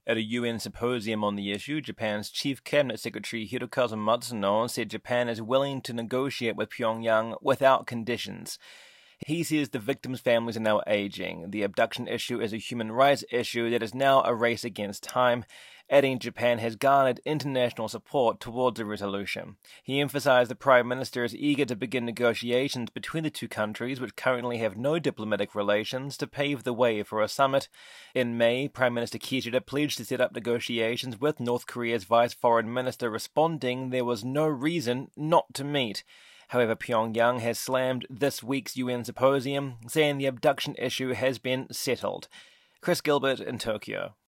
At a UN symposium on the issue, Japan's Chief Cabinet Secretary Hirokazu Matsuno said Japan is willing to negotiate with Pyongyang without conditions. He says the victims' families are now aging. The abduction issue is a human rights issue that is now a race against time, adding Japan has garnered international support towards a resolution. He emphasized the Prime Minister is eager to begin negotiations between the two countries, which currently have no diplomatic relations, to pave the way for a summit. In May, Prime Minister Kishida pledged to set up negotiations with North Korea's Vice Foreign Minister, responding there was no reason not to meet. However, Pyongyang has slammed this week's UN symposium, saying the abduction issue has been settled. Chris Gilbert in Tokyo.